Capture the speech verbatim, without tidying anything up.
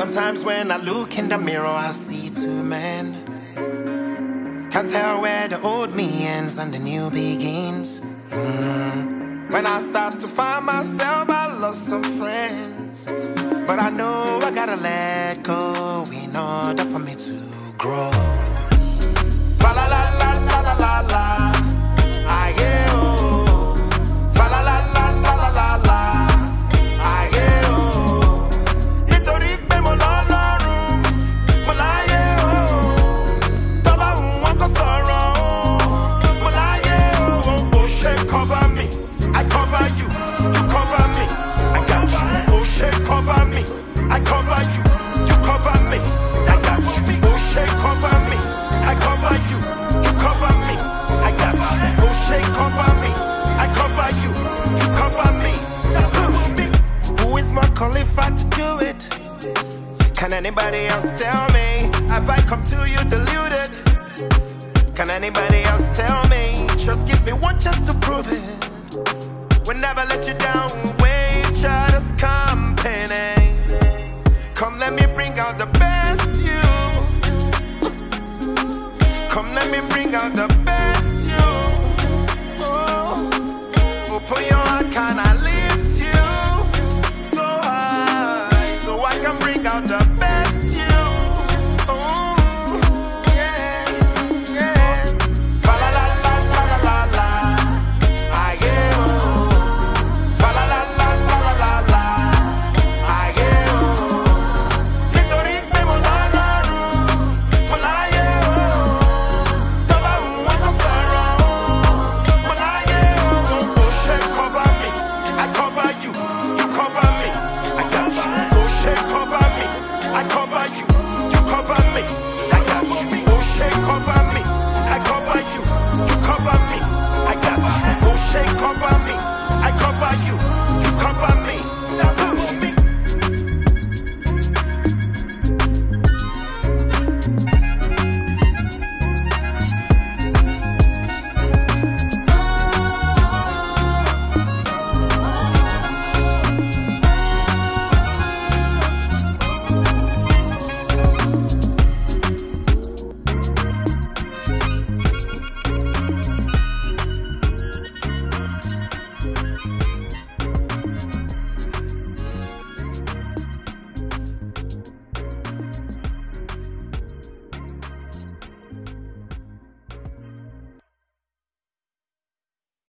Sometimes when I look in the mirror, I see two men. Can't tell where the old me ends and the new begins. Mm. When I start to find myself, I lost some friends. But I know I gotta let go in order for me to grow. Fa la la la la la la la. I get oh. Fa la la la la la la la. I get oh. Nítorí pé mo l'Ọlọ́run, mo láyé oh. Tó bá wù wọ́n kó sọ̀rọ̀ oh. Mo láyé oh. Oh ṣe cover me, I cover you, you cover me. I got you. Oh ṣe cover me, I cover you, you cover me. I got you. Oh ṣe cover me, I cover you, you cover me. I got you. Oh ṣe cover me, I cover you, you cover me. Who is more qualified to do it? Can anybody else tell me? Have I come to you deluded? Can anybody else tell me? Just give me one chance to prove it. We'll never let you down. Wait, just company. Come, let me bring out the best you. Come, let me bring out the best.